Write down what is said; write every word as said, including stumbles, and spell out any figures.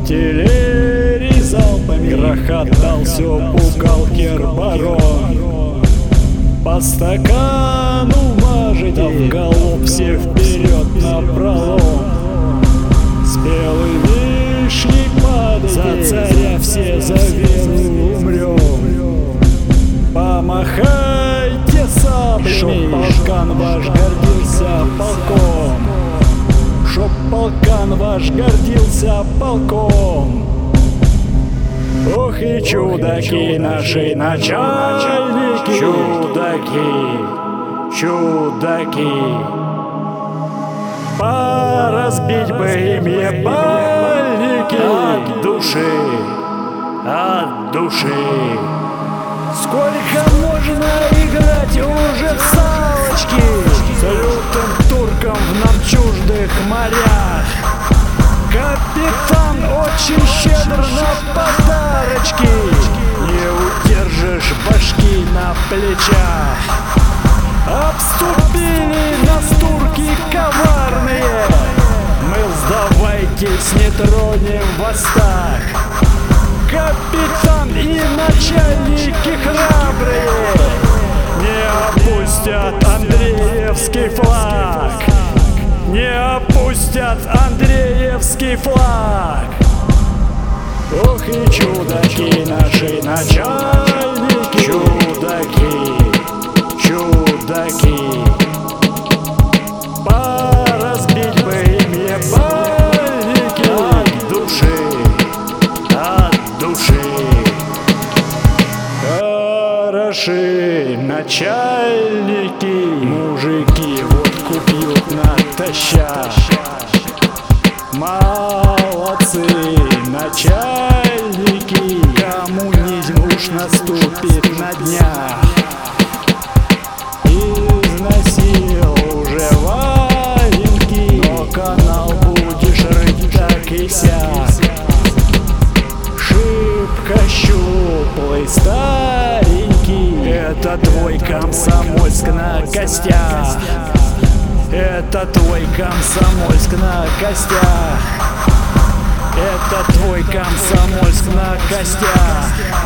артиллерии залпами грохотал, все пугал кербарон. По стакану мажете, да в галоп все вперед напролом. Спелый вишни падает, за царя все за веру умрем. Помахайте саблями, чтоб полкан ваш гордился полком, чтоб полкан ваш гордился полком. Ох и чудаки наши начальники, чудаки, чудаки. Поразбить бы им ебальники от души, от души. Сколько можно играть уже в салочки с лютым турком в нам чуждых морях? Капитан очень щедр на подарочки, не удержишь башки на плечах. Обступили нас турки коварные, мы сдавайтесь, не тронем вас так. Капитан и начальники храбрые не опустят Андреевский флаг, не опустят Андреевский флаг. Ох и чудаки наши начальники, чудаки, чудаки. Поразбить бы им ебальники от души, от души. Хороши начальники, мужики водку пьют натощак. Молодцы начальники, коммунизм уж наступит на днях. Износил уже валенки, но канал будешь рыть так и сяк. Шибко щуплый старенький, это твой Комсомольск на костях, это твой Комсомольск на костях, это твой Комсомольск на костях.